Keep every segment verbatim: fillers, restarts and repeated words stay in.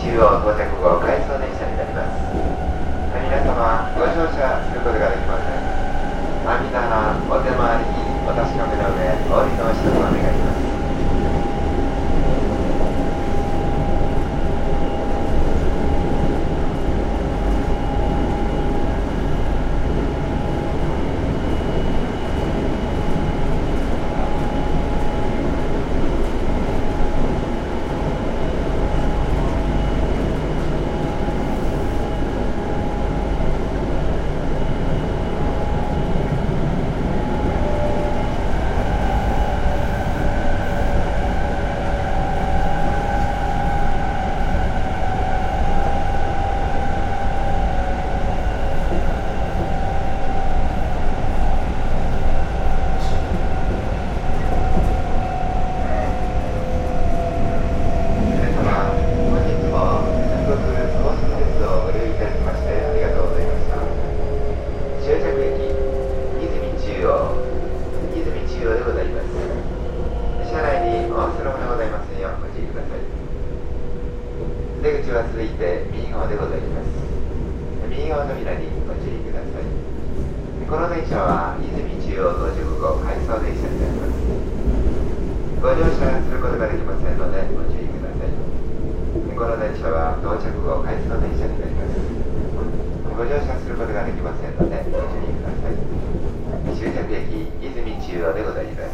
中央到着後、回送電車になります。皆様、ご乗車することができません。網棚、お手回りにお確かめの上、お降りのお支度を願います。出口は続いて右側でございます。右側の扉にご注意ください。この電車は泉中央到着後、回送電車になります。ご乗車することができませんのでご注意ください。この電車は到着後、回送電車になります。ご乗車することができませんのでご注意ください。終着駅、泉中央でございます。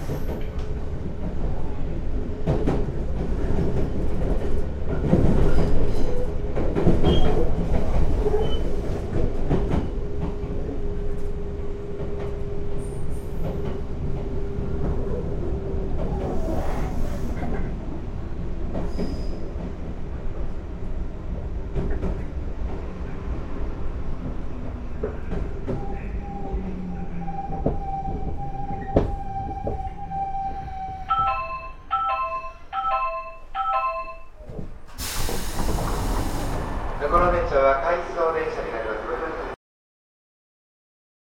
この電車は回送電車になります。